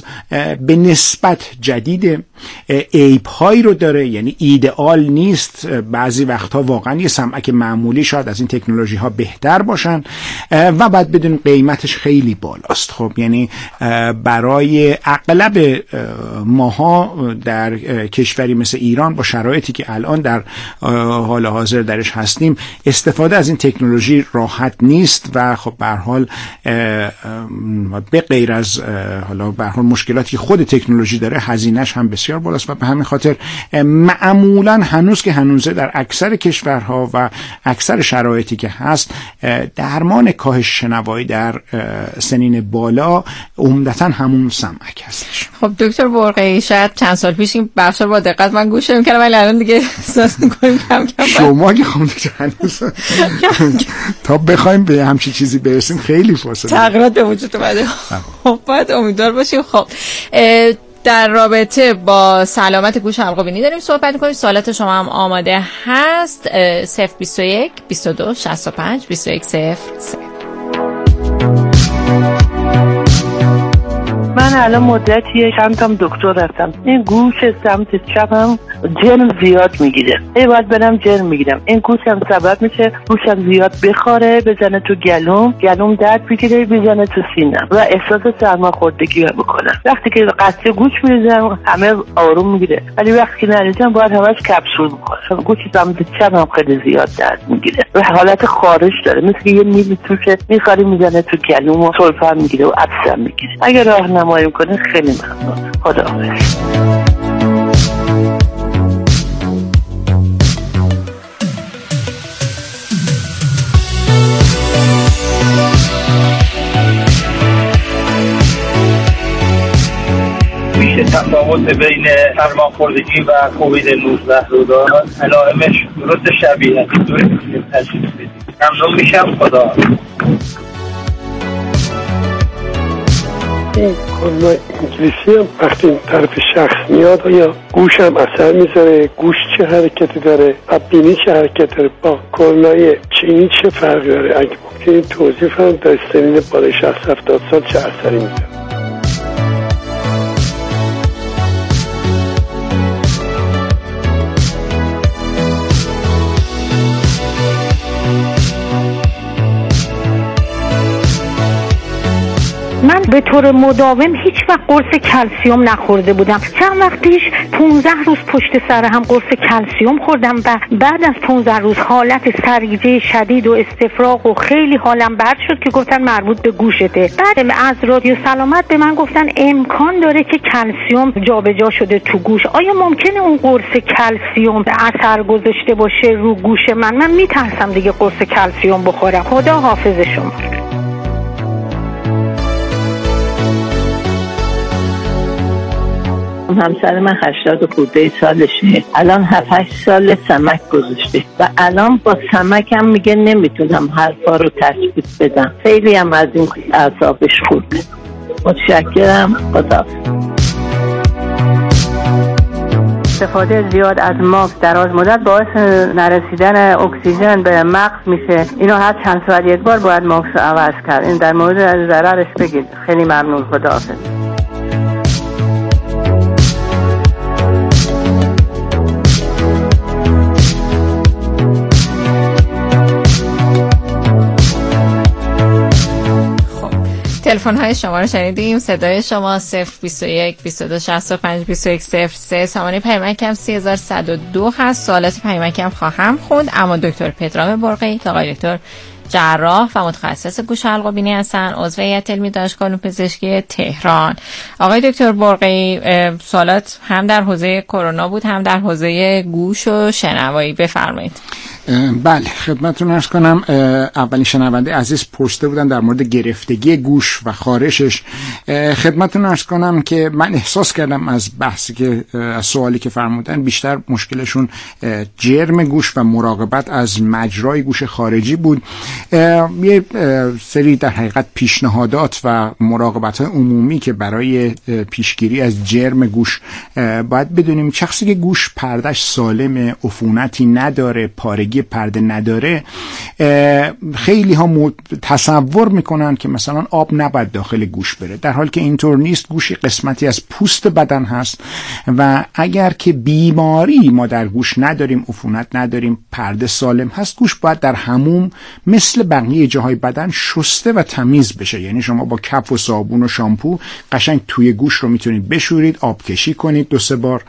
به نسبت جدیده، عیب‌هایی رو داره، یعنی ایدئال نیست. بعضی وقتها واقعا یه سمعک معمولی شاید از این تکنولوژی ها بهتر باشن و بعد بدون قیمتش خیلی بالاست. خب یعنی برای اغلب ماها در کشوری مثل ایران با شرایطی که الان در حال حاضر درش هستیم استفاده از این تکنولوژی راحت نیست و خب به هر حال به غیر از حالا به هر حال مشکلاتی که خود تکنولوژی داره هزینه‌اش هم بسیار بالاست و به همین خاطر معمولا هنوز که هنوزه در اکثر کشورها و اکثر شرایطی که هست درمان کاهش شنوایی در سنین بالا عمدتاً همون سمعک هستش. خب دکتر برقی، شاید چند سال پیش این بخش رو با دقت من گوش می‌کردم ولی الان دیگه احساس می‌کنیم کم کم شما که خودت هنوز تا بخوایم به همچین چیزی برسیم خیلی فاصله تغییرات به وجود اومده. خب باید امیدوار باشیم. خب در رابطه با سلامت گوش حلق بینی داریم صحبت می‌کنیم. سوالات شما هم آماده هست. 021 22 65 21 0. من الان مدتیه چند تا دکتر رفتم. این گوش سمت چپم جرم زیاد میگیره. باید برم جرم میگیرم. این گوشم سبب میشه گوشم زیاد بخاره، بزنه تو گلوم درد بگیره، بزنه تو سینم و احساس سرماخوردگی بکنم. وقتی که قطعه گوش میزنم همه آروم میگیره، ولی وقتی که نریزم باید همش کپسول بخورم. گوش سمت چپم خیلی زیاد درد میگیره و حالت خارش داره، مثل یه میل توشه میخاری میزنه تو گلوم و سلفم میگیره و عطسم میگیره. اگه راهنمایی کنه خیلی ممنون. خداحافظ. میشه تفاوت بین سرماخوردگی و کووید 19 رو داد؟ علائمش درست شبیه است؟ دوری تشخیص بدید. ممنون میشم. خدا. این کلمه انگلیسی هم وقتی این طرف شخص میاد یا گوش هم اثر میذاره، گوش چه حرکتی داره و بینی چه حرکت داره، با کلمه چینی چه فرقی داره؟ اگه ممکنه توضیح فرم در سنین بالای 60-70 سال چه اثری میذاره؟ من به طور مداوم هیچ وقت قرص کلسیوم نخورده بودم. چند وقت پیش 15 روز پشت سر هم قرص کلسیوم خوردم و بعد از 15 روز حالت سرگیجه شدید و استفراغ و خیلی حالم بد شد که گفتن مربوط به گوشته. بعد از رادیو سلامت به من گفتن امکان داره که کلسیوم جابجا شده تو گوش. آیا ممکنه اون قرص کلسیوم اثر گذاشته باشه رو گوش من؟ من میترسم دیگه قرص کلسیوم بخورم. خدا حافظ شما. همسر من 80 خورده سالشه، الان 7-8 سال سمک گذاشته و الان با سمکم میگه نمیتونم حرفا رو تثبیت بدم. خیلی هم از این اعصابش خورده. متشکرم. خدا. استفاده زیاد از ماسک دراز مدت باعث نرسیدن اکسیژن به مغز میشه. اینو هر چند ساعت یک بار باید ماسک رو عوض کرد. این در مورد ضررش بگید. خیلی ممنون. خداحافظ. تلفن های شما رو شنیدیم. صدای شما 021 22 65 21 03. سامانه پیامکم 3102 هست. سوالات پیامکم خواهم خوند، اما دکتر پدرام برقی، آقای دکتر جراح و متخصص گوش حلق و بینی هستن، عضو هیئت علمی دانشگاه علوم پزشکی تهران. آقای دکتر برقی، سوالات هم در حوزه کرونا بود هم در حوزه گوش و شنوایی. بفرمایید. بله، خدمتتون عرض کنم. اولین شنونده عزیز پرسیده بودن در مورد گرفتگی گوش و خارشش. خدمتتون عرض کنم که من احساس کردم از بحثی که از سوالی که فرمودن بیشتر مشکلشون جرم گوش و مراقبت از مجرای گوش خارجی بود. یه سری در حقیقت پیشنهادات و مراقبت‌های عمومی که برای پیشگیری از جرم گوش باید بدونیم. شخصی که گوش پردهش سالمه، عفونتی نداره، پارگی خوردگی پرده نداره، خیلی ها تصور میکنن که مثلا آب نباید داخل گوش بره، در حالی که اینطور نیست. گوش قسمتی از پوست بدن هست و اگر که بیماری ما در گوش نداریم، عفونت نداریم، پرده سالم هست، گوش باید در حموم مثل بقیه جاهای بدن شسته و تمیز بشه. یعنی شما با کف و صابون و شامپو قشنگ توی گوش رو میتونید بشورید، آب کشی کنید 2-3 بار.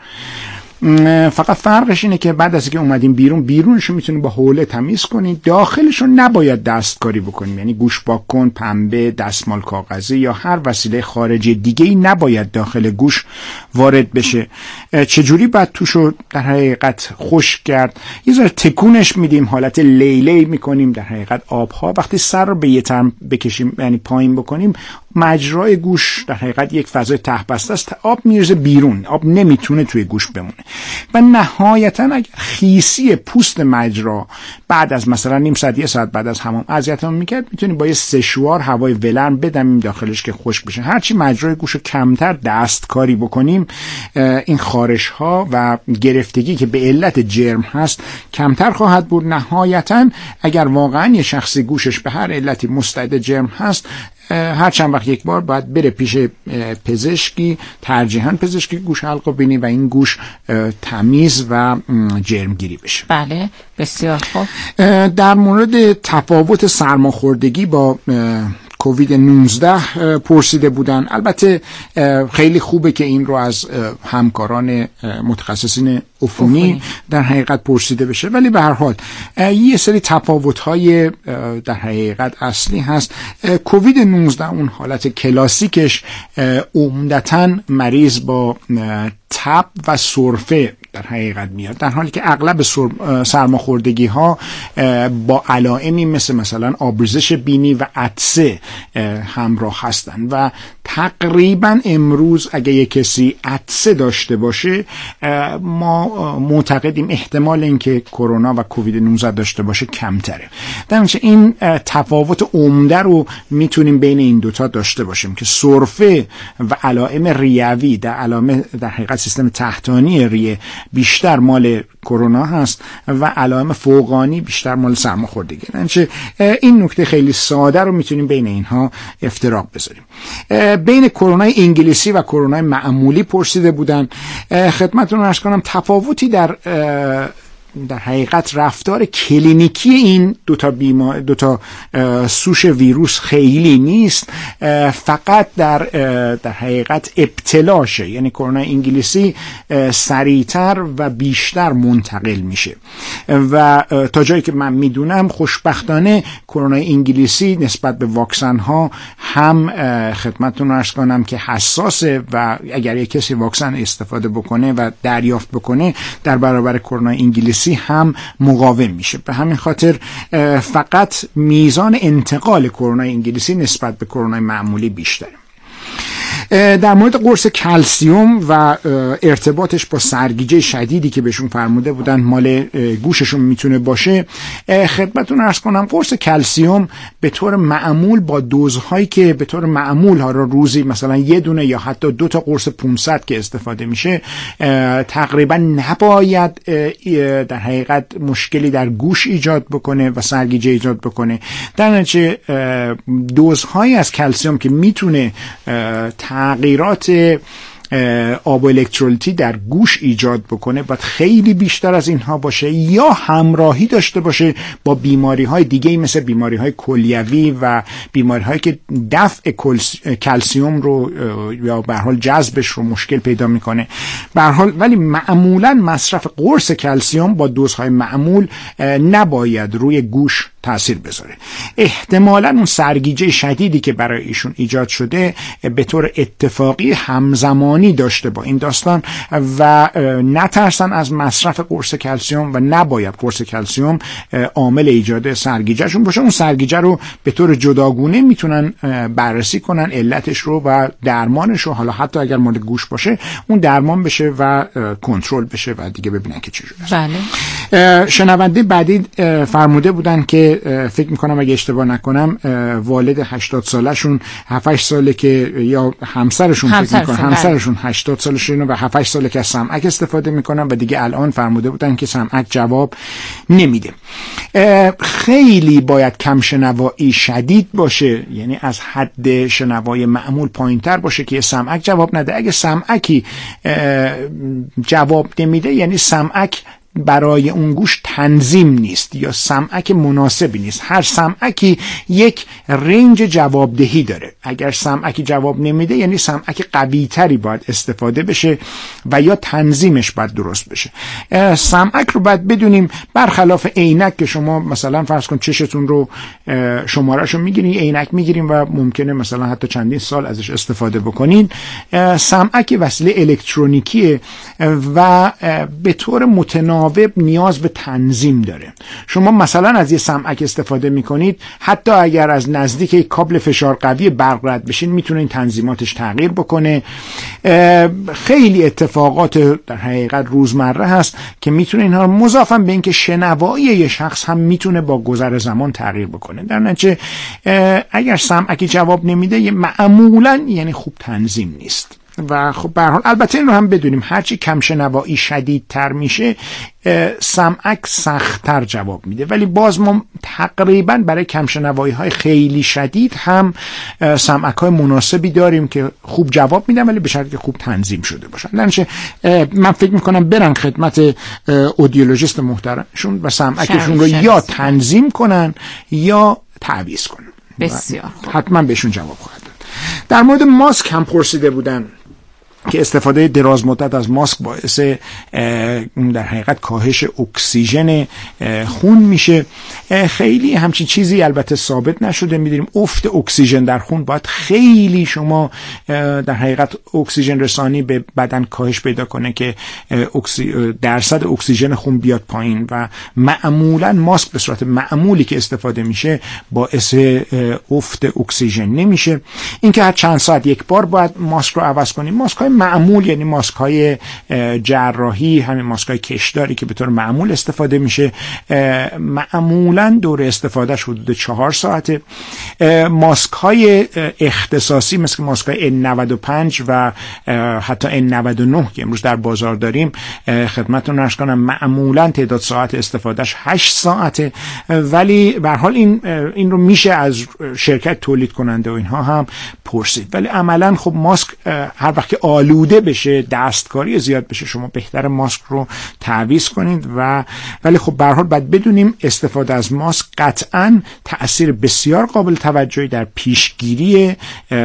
فقط فرقش اینه که بعد از اینکه اومدیم بیرونش رو میتونید با حوله تمیز کنید، داخلش رو نباید دستکاری بکنیم. یعنی گوش پاک‌کن، پنبه، دستمال کاغذی یا هر وسیله خارجی دیگه‌ای نباید داخل گوش وارد بشه. چجوری باید توشو در حقیقت خشک کرد؟ یه ذره تکونش میدیم، حالت لیلی میکنیم. در حقیقت آبها وقتی سر رو به یه طرف بکشیم، یعنی پایین بکنیم، مجرای گوش در حقیقت یک فضای ته بسته است، آب میرزه بیرون، آب نمیتونه توی گوش بمونه. و نهایتا اگر خیسی پوست مجرا بعد از مثلا نیم ساعت 1 ساعت بعد از حمام اذیتمون میکرد، میتونیم با یه سشوار هوای ولرم بدمیم داخلش که خشک بشه. هرچی مجرای گوشو کمتر دستکاری بکنیم، این خارش ها و گرفتگی که به علت جرم هست کمتر خواهد بود. نهایتا اگر واقعا یه شخصی گوشش به هر علتی مستعد جرم هست، هر چند وقت یک بار باید بره پیش پزشکی، ترجیحاً پزشکی گوش حلق و بینی، و این گوش تمیز و جرمگیری بشه. بله، بسیار خوب. در مورد تفاوت سرماخوردگی با کووید 19 پرسیده بودن. البته خیلی خوبه که این رو از همکاران متخصصین عفونی در حقیقت پرسیده بشه، ولی به هر حال یه سری تفاوت‌های در حقیقت اصلی هست. کووید 19 اون حالت کلاسیکش عمدتاً مریض با تب و سرفه در حقیقت میاد، در حالی که اغلب سرماخوردگی ها با علائمی مثلا آبریزش بینی و عطسه همراه هستن و تقریبا امروز اگه یک کسی عطسه داشته باشه، ما معتقدیم احتمال اینکه کرونا و کووید 19 داشته باشه کمتره. در نتیجه این تفاوت عمده رو میتونیم بین این دوتا داشته باشیم که سرفه و علائم ریوی در حقیقت سیستم تحتانی ریه بیشتر مال کرونا هست و علائم فوقانی بیشتر مال سرماخوردگی. یعنی این نکته خیلی ساده رو میتونیم بین اینها افتراق بذاریم. بین کرونا انگلیسی و کرونا معمولی پرسیده بودن. خدمتتون عرض کنم تفاوتی در حقیقت رفتار کلینیکی این دوتا سوش ویروس خیلی نیست، فقط در حقیقت ابتلاشه. یعنی کرونا انگلیسی سریعتر و بیشتر منتقل میشه و تا جایی که من میدونم خوشبختانه کرونا انگلیسی نسبت به واکسن ها هم خدمتتون عرض کنم که حساسه و اگر یک کسی واکسن استفاده بکنه و دریافت بکنه در برابر کرونا انگلیسی هم مقاوم میشه. به همین خاطر فقط میزان انتقال کرونا انگلیسی نسبت به کرونا معمولی بیشتره. در مورد قرص کلسیوم و ارتباطش با سرگیجه شدیدی که بهشون فرموده بودن مال گوششون میتونه باشه، خدمتتون عرض کنم قرص کلسیوم به طور معمول با دوزهایی که به طور معمول ها رو روزی مثلا 1 دونه یا حتی 2 تا قرص 500 که استفاده میشه، تقریبا نباید در حقیقت مشکلی در گوش ایجاد بکنه و سرگیجه ایجاد بکنه. در نتیجه دوزهایی از کلسیوم که میتونه تغییرات آب الکترولیتی در گوش ایجاد بکنه باید خیلی بیشتر از اینها باشه یا همراهی داشته باشه با بیماری های دیگه مثل بیماری های کلیوی و بیماری هایی که دفع کلسیوم رو یا به هر حال جذبش رو مشکل پیدا میکنه. به هر حال ولی معمولا مصرف قرص کلسیوم با دوزهای معمول نباید روی گوش تأثیر بذاره. احتمالاً اون سرگیجه شدیدی که برای ایشون ایجاد شده به طور اتفاقی همزمانی داشته با این داستان و نترسن از مصرف قرص کلسیوم و نباید قرص کلسیوم عامل ایجاد سرگیجهشون باشه. اون سرگیجه رو به طور جداگونه میتونن بررسی کنن، علتش رو و درمانش رو، حالا حتی اگر مال گوش باشه اون درمان بشه و کنترل بشه و دیگه ببینن که چجوری است. بله. شنونده بعدی فرموده بودن که فکر میکنم اگه اشتباه نکنم والد 80 سالشون 7-8 ساله که یا همسرشون فکر میکنم همسرشون 80 سالشونه و 7-8 ساله که از سمعک استفاده میکنن و دیگه الان فرموده بودن که سمعک جواب نمیده. خیلی باید کم شنوایی شدید باشه، یعنی از حد شنوای معمول پایینتر باشه که سمعک جواب نده. اگه سمعکی جواب نمیده یعنی سمعک برای اون گوش تنظیم نیست یا سمعک مناسبی نیست. هر سمعکی یک رنج جوابدهی داره. اگر سمعکی جواب نمیده یعنی سمعک قوی تری باید استفاده بشه و یا تنظیمش باید درست بشه. سمعک رو باید بدونیم برخلاف عینک که شما مثلا فرض کن چشتون رو شماره‌شو میگیرین، عینک میگیرین و ممکنه مثلا حتی چندین سال ازش استفاده بکنین. سمعک وسیله الکترونیکیه و به طور متناوب نیاز به تنظیم داره. شما مثلا از یه سمعک استفاده میکنید، حتی اگر از نزدیک یک کابل فشار قوی برق رد بشین میتونه این تنظیماتش تغییر بکنه. خیلی اتفاقات در حقیقت روزمره هست که میتونه اینها مضافاً به اینکه شنوایی یه شخص هم میتونه با گذر زمان تغییر بکنه. در نتیجه اگر سمعکی جواب نمیده معمولاً یعنی خوب تنظیم نیست. و خب به هر حال البته این رو هم بدونیم هرچی کم شنوایی شدیدتر میشه سمعک سخت‌تر جواب میده، ولی باز ما تقریبا برای کم شنوایی های خیلی شدید هم سمعک های مناسبی داریم که خوب جواب میدن ولی به شرطی که خوب تنظیم شده باشن. لنشه من فکر میکنم برن خدمت اودیولوژیست محترمشون و سمعکشون رو یا تنظیم کنن یا تعویض کنن. بسیار حتما بهشون جواب خواهد داد. در مورد ماسک هم پرسیده بودن که استفاده دراز مدت از ماسک باعث در حقیقت کاهش اکسیژن خون میشه. خیلی همچین چیزی البته ثابت نشده. میدونیم افت اکسیژن در خون باید خیلی شما در حقیقت اکسیژن رسانی به بدن کاهش پیدا کنه که درصد اکسیژن خون بیاد پایین و معمولا ماسک به صورت معمولی که استفاده میشه باعث افت اکسیژن نمیشه. اینکه هر چند ساعت یک بار باید ماسک رو عوض کنیم. ماسک های معمول یعنی ماسک های جراحی، همین ماسک های کشداری که به طور معمول استفاده میشه معمولا دور استفادهش حدود 4 ساعته. ماسک های اختصاصی مثل ماسک های N95 و حتی N99 که امروز در بازار داریم خدمتتون عرض کنم معمولا تعداد ساعت استفادهش 8 ساعته، ولی به هر حال این رو میشه از شرکت تولید کننده و اینها هم پرسید. ولی عملا خب ماسک هر وقت که آلوده بشه، دستکاری زیاد بشه، شما بهتر ماسک رو تعویض کنید. ولی خب به هر حال باید بدونیم استفاده از ماسک قطعاً تأثیر بسیار قابل توجهی در پیشگیری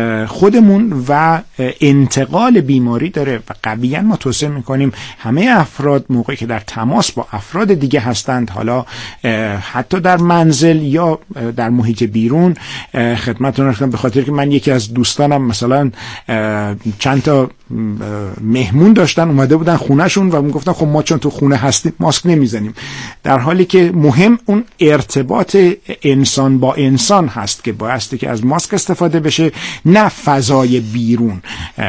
خودمون و انتقال بیماری داره و قویاً ما توصیه میکنیم همه افراد موقعی که در تماس با افراد دیگه هستند، حالا حتی در منزل یا در محیط بیرون، خدمتتون رسیدم به خاطر که من یکی از دوستانم مثلا چند تا مهمون داشتن اومده بودن خونهشون و میگفتن خب ما چون تو خونه هستیم ماسک نمیزنیم، در حالی که مهم اون ارتباط انسان با انسان هست که بایستی که از ماسک استفاده بشه، نه فضای بیرون.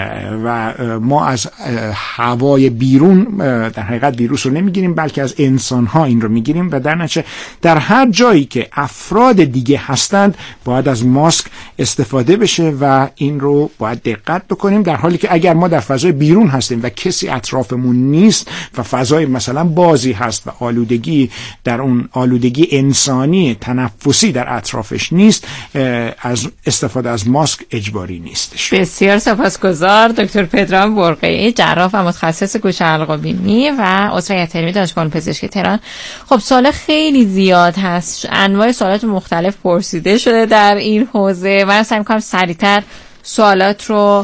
و ما از هوای بیرون در حقیقت ویروس رو نمیگیریم بلکه از انسان ها این رو میگیریم و در نتیجه در هر جایی که افراد دیگه هستند باید از ماسک استفاده بشه و این رو باید دقت بکنیم، در حالی که اگر ما در فضای بیرون هستیم و کسی اطرافمون نیست و فضای مثلا بازی هست و آلودگی در اون آلودگی انسانی تنفسی در اطرافش نیست، از استفاده از ماسک اجباری نیستش. بسیار سپاسگزار دکتر پدرام برقعی، جراح و متخصص گوش حلق و بینی و عضو هیئت علمی دانشگاه پزشکی تهران. خب سوال خیلی زیاد هست، انواع سوالات مختلف پرسیده شده در این حوزه. من سعی می‌کنم سریعتر سوالات رو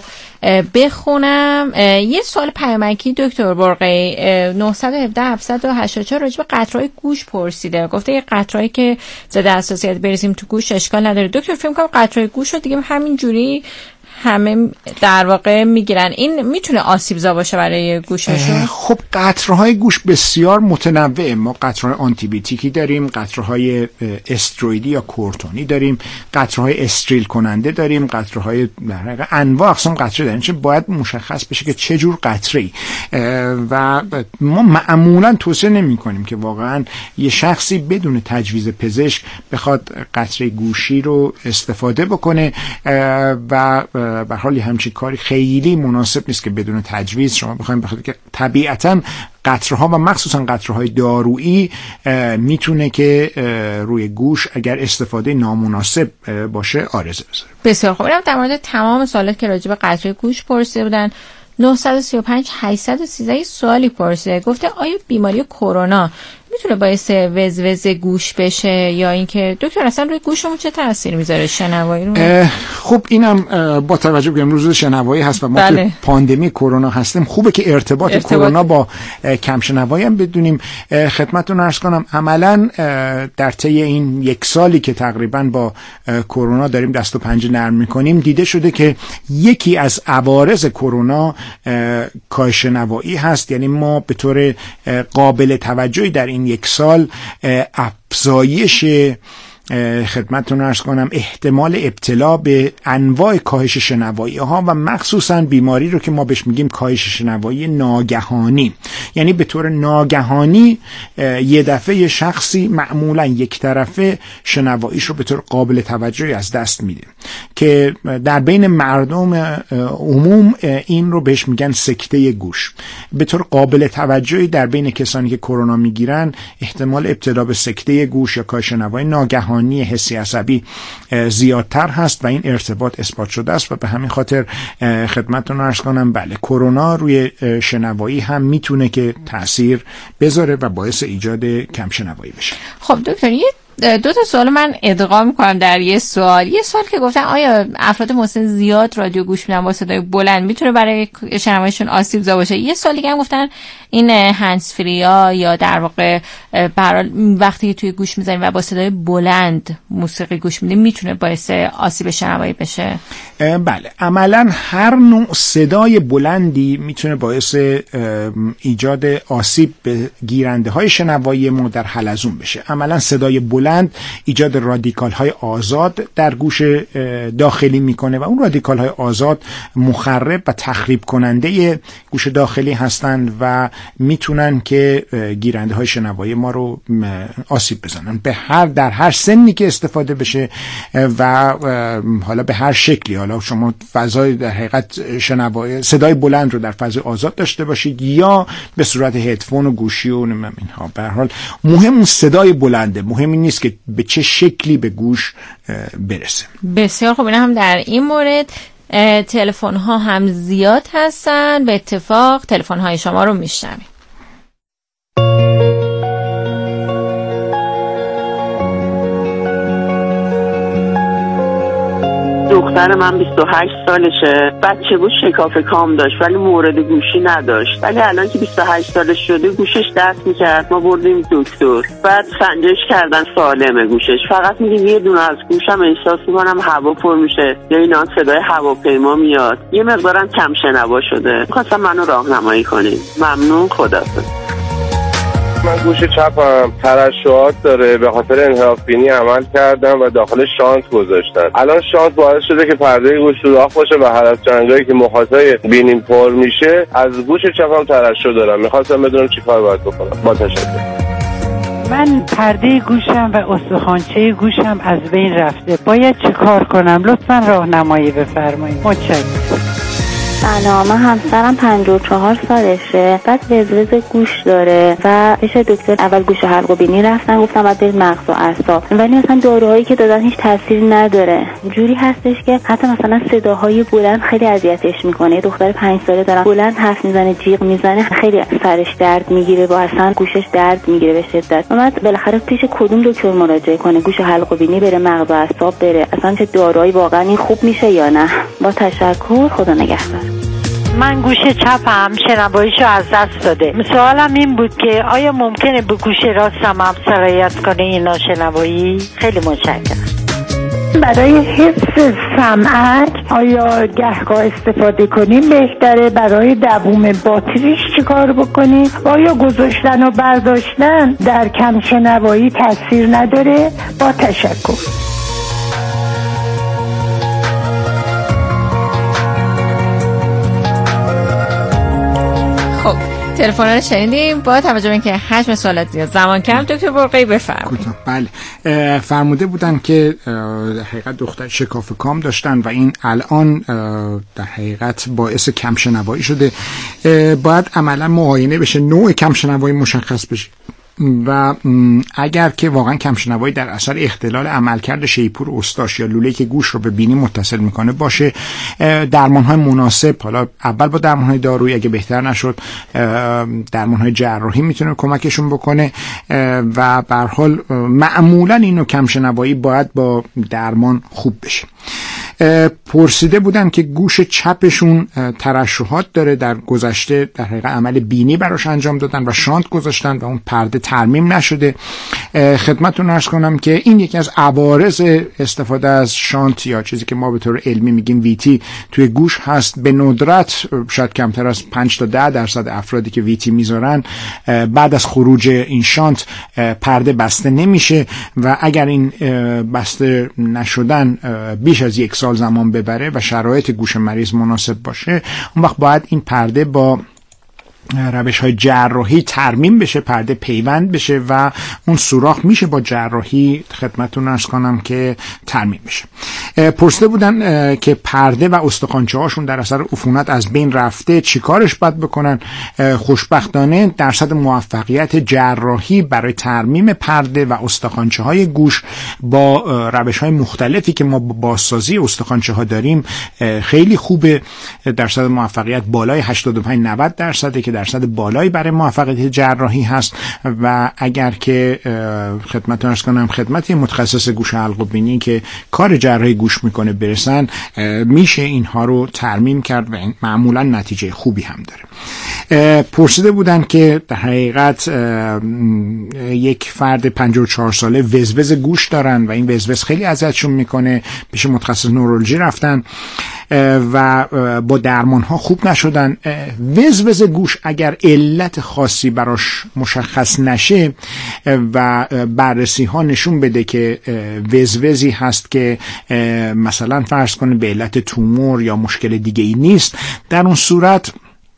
بخونم. یه سوال پیامکی دکتر برقعی 917 784 راجع به قطره‌های گوش پرسیده. گفته یه قطره‌ای که ضد حساسیت بریزیم تو گوش اشکال نداره. دکتر فکر کنم قطره‌های گوش رو دیگه همین جوری همه در واقع میگیرن، این میتونه آسیبزا باشه برای گوششون؟ خب قطره‌های گوش بسیار متنوعه. ما قطره‌های آنتیبیوتیکی داریم، قطره‌های استروئیدی یا کورتونی داریم، قطره‌های استریل کننده داریم، قطره‌های انواع اقسام قطره داریم. چون باید مشخص بشه که چه جور قطره‌ای و ما معمولا توصیه نمی‌کنیم که واقعا یه شخصی بدون تجویز پزشک بخواد قطره گوشی رو استفاده بکنه و به حال همچین کاری خیلی مناسب نیست که بدون تجویز شما بخواید که طبیعتاً قطره‌ها و مخصوصاً قطره‌های دارویی میتونه که روی گوش اگر استفاده نامناسب باشه آرزه بذاره. بسیار خوب. در مورد تمام سوالات که راجع به قطره گوش پرسیده بودن 935 813 سوالی پرسیده، گفته آیا بیماری کرونا میتونه باعث وزوز گوش بشه یا اینکه دکتر اصلا روی گوشمون چه تاثیر میذاره شنوایی رو؟ خب اینم با توجه به امروز شنوایی هست و ما تو پاندمی کرونا هستیم، خوبه که ارتباط کرونا با کم شنوایی هم بدونیم. خدمتتون عرض کنم عملاً در طی این یک سالی که تقریباً با کرونا داریم دست و پنجه نرم میکنیم دیده شده که یکی از عوارض کرونا کاهش شنوایی هست. یعنی ما به طور قابل توجهی در این یک سال افزایش خدمتتون عرض کنم احتمال ابتلا به انواع کاهش شنوایی ها و مخصوصا بیماری رو که ما بهش میگیم کاهش شنوایی ناگهانی، یعنی به طور ناگهانی یه دفعه شخصی معمولا یک طرفه شنواییش رو به طور قابل توجهی از دست میده که در بین مردم عموم این رو بهش میگن سکته گوش. به طور قابل توجهی در بین کسانی که کرونا میگیرن احتمال ابتلا به سکته گوش یا کاهش شنوایی ناگهانی حسی عصبی زیادتر هست و این ارتباط اثبات شده است و به همین خاطر خدمتتون عرض کنم بله کرونا روی شنوایی هم میتونه که تأثیر بذاره و باعث ایجاد کم شنوایی بشه. خب دکتر دو تا سوال من ادغام می‌کنم در یه سوال که گفتن آیا افراد مسن زیاد رادیو گوش میدن با صدای بلند میتونه برای شنواییشون آسیب‌زا باشه؟ یه سوال دیگه هم گفتن این هندز فریا یا در واقع وقتی توی گوش میزنیم و با صدای بلند موسیقی گوش میدیم میتونه باعث آسیب شنوایی بشه؟ بله عملا هر نوع صدای بلندی میتونه باعث ایجاد آسیب به گیرنده های شنوایی ما در حلزون بشه. عملا صدای بلند ایجاد رادیکال های آزاد در گوش داخلی میکنه و اون رادیکال های آزاد مخرب و تخریب کننده گوش داخلی هستند و میتونن که گیرنده های شنوایی ما رو آسیب بزنن در هر سنی که استفاده بشه و حالا به هر شکلی. حالا شما فضای در حقیقت صدای بلند رو در فضای آزاد داشته باشید یا به صورت هدفون و گوشی و اینها. به هر حال مهم اون صدای بلنده، مهم این نیست که به چه شکلی به گوش برسه. بسیار خوب. این هم در این مورد تلفن ها هم زیاد هستن، به اتفاق تلفن های شما رو میشنویم. دختر من 28 سالشه، بچه بود شکاف کام داشت ولی مورد گوشی نداشت، ولی الان که 28 سالش شده گوشش درد میکرد. ما بردیم دکتر، بعد سنجش کردن سالمه گوشش، فقط میگه یه دونه از گوشم احساس میکنم هوا پر میشه یا اینا صدای هواپیما میاد، یه مقدارم کم شنوا شده. خواستم منو راهنمایی کنید. ممنون. خداحافظ. من گوش چپم ترشحات داره، به خاطر انحراف بینی عمل کردم و داخل شانت گذاشتن. الان شانت باعث شده که پرده گوش سوراخ باشه و هر از چندجایی که مخاطای بینیم پر میشه از گوش چپم ترشح دارم. میخواستم بدونم چی کار باید بکنم. با تشکر. من پرده گوشم و استخوانچه گوشم از بین رفته، باید چه کار کنم؟ لطفاً راهنمایی بفرمایید. متشکرم. سلام، من همسرم 54 سالشه، بعد وزوز گوش داره و پیش دکتر اول گوش و حلق و بینی رفتن، گفتم بعد برید مغز و اعصاب، ولی مثلا داروهایی که دادن هیچ تاثیری نداره. جوری هستش که حتی مثلا صداهای بلند خیلی اذیتش میکنه. دختر 5 ساله دارم، بلند حرف میزنه، جیغ میزنه، خیلی سرش درد میگیره و اصلا گوشش درد میگیره به شدت. بعد بالاخره پیش کدوم دکتر مراجعه کنه؟ گوش و حلق و بینی بره، مغز و اعصاب بره؟ اصلا چه داروهایی واقعا این خوب میشه یا نه؟ با تشکر. خدا نگهدار. من گوش چپم شنواییشو از دست داده. سوالم این بود که آیا ممکنه به گوش راستم هم سرایت کنه این ناشنوایی؟ خیلی متشکرم. برای حفظ سمعک آیا گهگاه استفاده کنیم بهتره؟ برای دووم باتریش چیکار بکنیم؟ آیا گذاشتن و برداشتن در کم شنوایی تاثیر نداره؟ با تشکر. خب تلفن رو شنیدیم. با توجه به اینکه حجم سوالات زیاد زمان کم، دکتر برقی بفرمایید. بله، فرموده بودن که در حقیقت دختر شکاف کام داشتن و این الان در حقیقت باعث کم شنوایی شده. باید عملا معاینه بشه، نوع کم شنوایی مشخص بشه و اگر که واقعا کمشنوایی در اثر اختلال عملکرد شیپور استاش یا لوله که گوش رو به بینی متصل میکنه باشه، درمان‌های مناسب، حالا اول با درمان‌های دارویی، اگه بهتر نشد درمان‌های جراحی میتونه کمکشون بکنه و به هر حال معمولا اینو کمشنوایی باید با درمان خوب بشه. پرسیده بودن که گوش چپشون ترشحات داره، در گذشته در حقیقت عمل بینی براش انجام دادن و شانت گذاشتن و اون پرده ترمیم نشده. خدمتتون عرض کنم که این یکی از عوارض استفاده از شانت یا چیزی که ما به طور علمی میگیم ویتی توی گوش هست. به ندرت شاید کمتر از 5 تا 10% افرادی که ویتی میذارن بعد از خروج این شانت پرده بسته نمیشه و اگر این بسته نشدن بیش از 1 سال زمان ببره و شرایط گوش مریض مناسب باشه، اون وقت باید این پرده با روش‌های جراحی ترمیم بشه، پرده پیوند بشه و اون سوراخ میشه با جراحی، خدمتتون عرض کنم که ترمیم بشه. پرسیده بودن که پرده و استخوانچه هاشون در اثر عفونت از بین رفته چیکارش باید بکنن. خوشبختانه درصد موفقیت جراحی برای ترمیم پرده و استخوانچه های گوش با روش‌های مختلفی که ما با بازسازی استخوانچه ها داریم خیلی خوبه. درصد موفقیت بالای 85-90% که درصد بالایی برای موفقیت جراحی هست و اگر که خدمتتون عرض کنم خدمت متخصص گوش حلق و بینی که کار جراحی گوش میکنه برسن، میشه اینها رو ترمیم کرد و معمولا نتیجه خوبی هم داره. پرسیده بودن که در حقیقت یک فرد 54 ساله وزوز گوش دارن و این وزوز خیلی اذیتشون میکنه، پیش متخصص نورولوژی رفتن و با درمان ها خوب نشدن. وزوز گوش اگر علت خاصی براش مشخص نشه و بررسی ها نشون بده که وزوزی هست که مثلا فرض کنه به علت تومور یا مشکل دیگه ای نیست، در اون صورت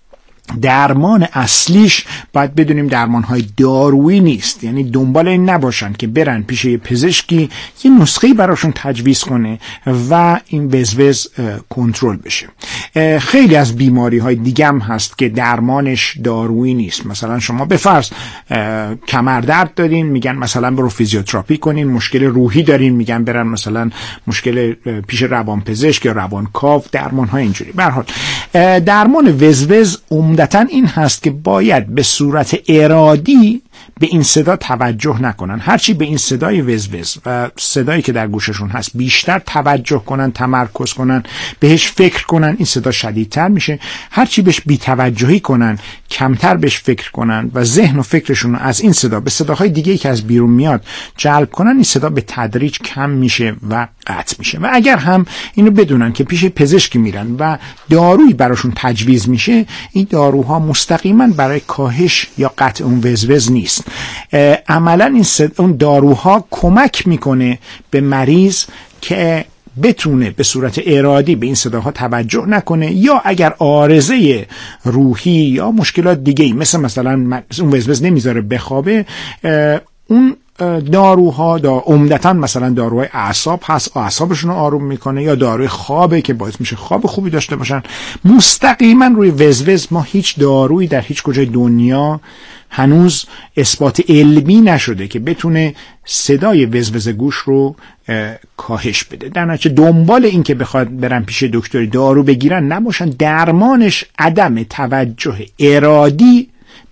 درمان اصلیش باید بدونیم درمان‌های دارویی نیست. یعنی دنبال این نباشن که برن پیش یه پزشکی یه نسخه‌ای براشون تجویز کنه و این وزوز کنترل بشه. خیلی از بیماری‌های دیگه هم هست که درمانش دارویی نیست. مثلا شما به فرض کمردرد دارین، میگن مثلا برو فیزیوتراپی کنین. مشکل روحی دارین، میگن برن مثلا مشکل پیش روانپزشک یا روانکاو، درمان‌های اینجوری. به هر حال درمان وزوز عمدتاً این هست که باید به صورت ارادی به این صدا توجه نکنن. هرچی به این صدای وزوز و صدایی که در گوششون هست بیشتر توجه کنن، تمرکز کنن، بهش فکر کنن، این صدا شدیدتر میشه. هرچی بهش بی‌توجهی کنن، کمتر بهش فکر کنن و ذهن و فکرشون رو از این صدا به صداهای دیگه‌ای که از بیرون میاد جلب کنن، این صدا به تدریج کم میشه و قطع میشه. و اگر هم اینو بدونن که پیش پزشکی میرن و دارویی براشون تجویز میشه، این داروها مستقیما برای کاهش یا قطع اون وزوز نیست. عملا اون داروها کمک میکنه به مریض که بتونه به صورت ارادی به این صداها توجه نکنه، یا اگر عارضه روحی یا مشکلات دیگه‌ای مثلا اون وزوز نمیذاره بخوابه، اون داروها عمدتاً مثلا داروهای اعصاب هست، اعصابشون رو آروم میکنه، یا داروی خوابه که باعث میشه خواب خوبی داشته باشن. مستقیما روی وزوز ما هیچ دارویی در هیچ کجای دنیا هنوز اثبات علمی نشده که بتونه صدای وزوز گوش رو کاهش بده. در نتیجه دنبال این که بخواد برن پیش دکتری دارو بگیرن نباشن. درمانش عدم توجه ارادی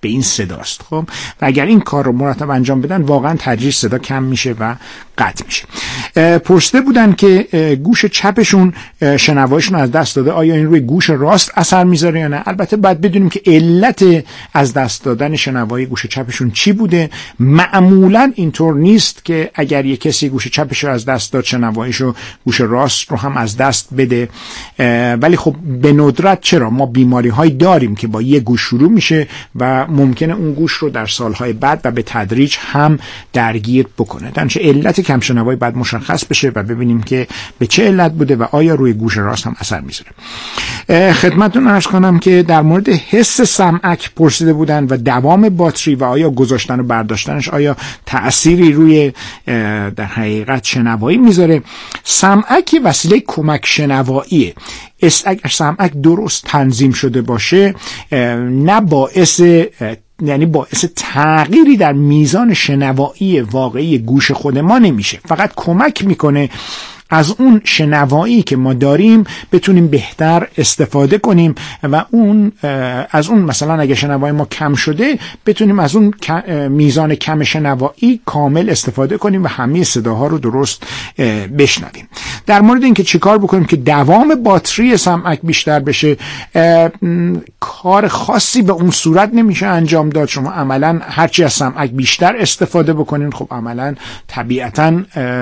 به این صداست. خب و اگر این کار رو مرتب انجام بدن واقعا تدریج صدا کم میشه و قطع میشه. پرسیده بودن که گوش چپشون شنواییشون از دست داده، آیا این روی گوش راست اثر میذاره یا نه؟ البته باید بدونیم که علت از دست دادن شنوایی گوش چپشون چی بوده. معمولا اینطور نیست که اگر یک کسی گوش چپش رو از دست داد شنواییشو گوش راست رو هم از دست بده، ولی خب به ندرت. چرا؟ ما بیماری هایی داریم که با یک گوش شروع میشه و ممکنه اون گوش رو در سالهای بعد و به تدریج هم درگیر بکنه. درنچه علت کم شنوایی باید مشخص بشه و ببینیم که به چه علت بوده و آیا روی گوش راست هم اثر میذاره. خدمتتون عرض کنم که در مورد حس سمعک پرسیده بودن و دوام باتری و آیا گذاشتن و برداشتنش آیا تأثیری روی در حقیقت شنوایی میذاره. سمعک وسیله کمک شنواییه. اگر سمعک درست تنظیم شده باشه نه باعث تغییری در میزان شنوایی واقعی گوش خود ما نمیشه، فقط کمک میکنه از اون شنوایی که ما داریم بتونیم بهتر استفاده کنیم و از اون مثلا اگه شنوایی ما کم شده بتونیم از اون میزان کم شنوایی کامل استفاده کنیم و همه صداها رو درست بشنویم. در مورد اینکه چیکار بکنیم که دوام باتری سمعک بیشتر بشه، کار خاصی به اون صورت نمیشه انجام داد. شما عملا هرچی از سمعک بیشتر استفاده بکنین خب عملا طبیعتاً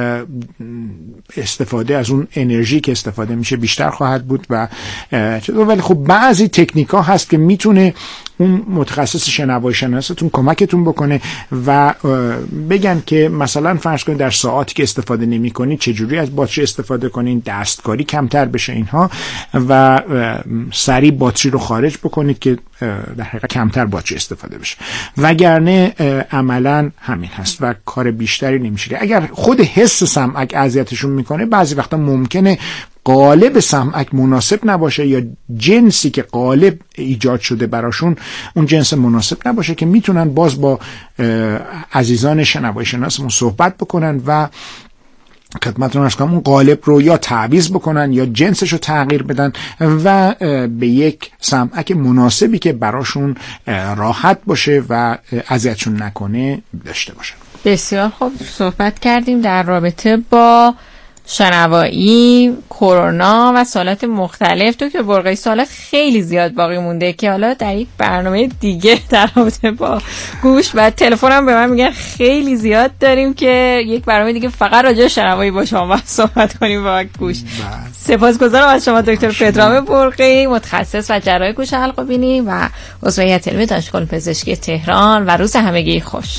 استفاده از اون انرژی که استفاده میشه بیشتر خواهد بود و ولی خب بعضی تکنیک ها هست که میتونه اون متخصص شنوایی شناستون کمکتون بکنه و بگن که مثلا فرض کنید در ساعاتی که استفاده نمی کنید چجوری از باتری استفاده کنین، دستکاری کمتر بشه اینها و سریع باتری رو خارج بکنید که در حقیقت کمتر باتری استفاده بشه. وگرنه عملا همین هست و کار بیشتری نمیشه. اگر خود حس سمعک اذیتشون میکنه بعضی وقتا ممکنه قالب سمعک مناسب نباشه یا جنسی که قالب ایجاد شده براشون اون جنس مناسب نباشه که میتونن باز با عزیزان شنوایی شناسمون صحبت بکنن و خدمتتون عرض کنم اون قالب رو یا تعویض بکنن یا جنسش رو تغییر بدن و به یک سمعک مناسبی که براشون راحت باشه و اذیتشون نکنه داشته باشن. بسیار خوب صحبت کردیم در رابطه با شنوایی، کرونا و سوالات مختلف. دکتر برقی سوالات خیلی زیاد باقی مونده که حالا در یک برنامه دیگه در رابطه با گوش و تلفن هم به من میگن خیلی زیاد داریم که یک برنامه دیگه فقط راجع به شنوایی با شما صحبت کنیم با گوش. سپاسگزارم از شما دکتر پدرام برقی، متخصص و جراح گوش حلق و بینی و عضو هیئت علمی دانشگاه پزشکی تهران. و روز همگی خوش.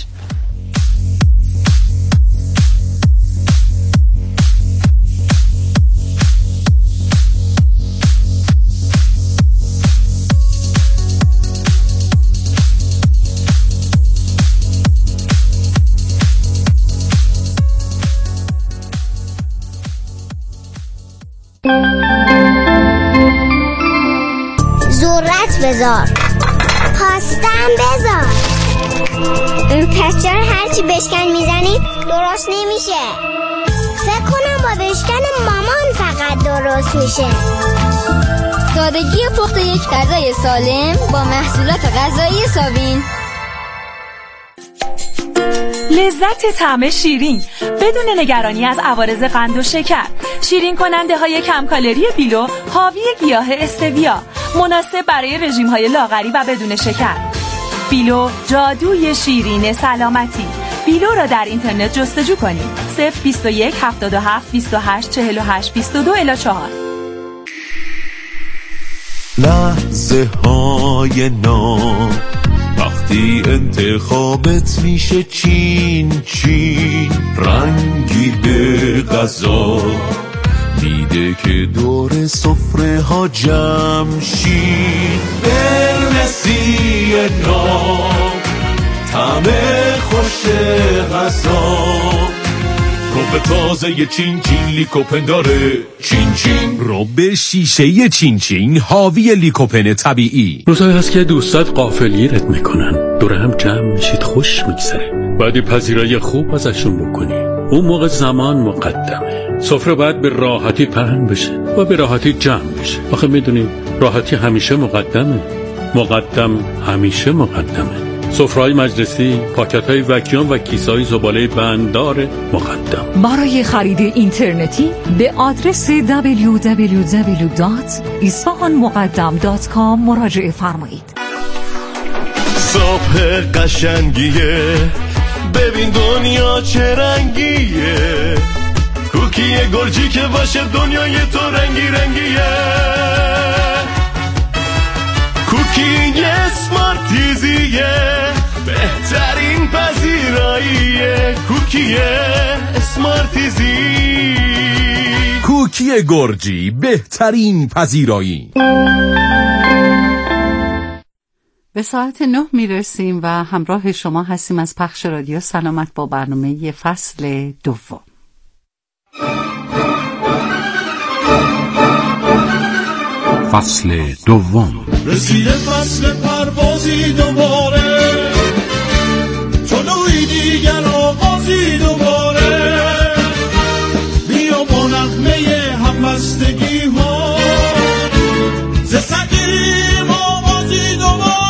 ذرت بذار، خواستم بذار. پس چرا هرچی بشکن میزنی درست نمیشه؟ فکر کنم با بشکن مامان فقط درست میشه. سادگی پخت یک غذای سالم با محصولات غذایی سابین. لذت طعم شیرین بدون نگرانی از عوارض قند و شکر. شیرین کننده های کم کالری بیلو حاوی گیاه استویا، مناسب برای رژیم های لاغری و بدون شکر. بیلو جادوی شیرین سلامتی. بیلو را در اینترنت جستجو کنید. 021 77 28 48 22 الی 4. لحظه های نام وقتی انتخابت میشه چین چین، رنگی به غذا میده که دور سفره ها جمع شین. برمسی نام طعم خوش غذا، رب تازه چین چین لیکوپن داره. چین چین رب شیشه چین چین حاوی لیکوپن طبیعی. روزایی هست که دوستات غافلگیرت میکنن، دور هم جمع میشید، خوش میگذره، بعد پذیرایی خوب ازشون بکنی. اون موقع زمان مقدمه، سفره باید به راحتی پهن بشه و به راحتی جمع بشه. آخه میدونی راحتی همیشه مقدمه، مقدم همیشه مقدمه. سفره‌های مجلسی، پاکت‌های وکیوم و کیسه‌های زباله بنددار مقدم. برای خرید اینترنتی به آدرس www.isfahanmuqaddam.com مراجعه فرمایید. صبح قشنگیه، ببین دنیا چه رنگیه، کوکی گرجی که باشه دنیای تو رنگی رنگیه، کوکی اسمارتیزیه، بهترین پذیراییه، کوکی اسمارتیزی. کوکی گرجی، بهترین پذیرایی. به ساعت 9 میرسیم و همراه شما هستیم از پخش رادیو سلامت با برنامه فصل دوم. فصل دوم. رسیده فصل پروازی دوم،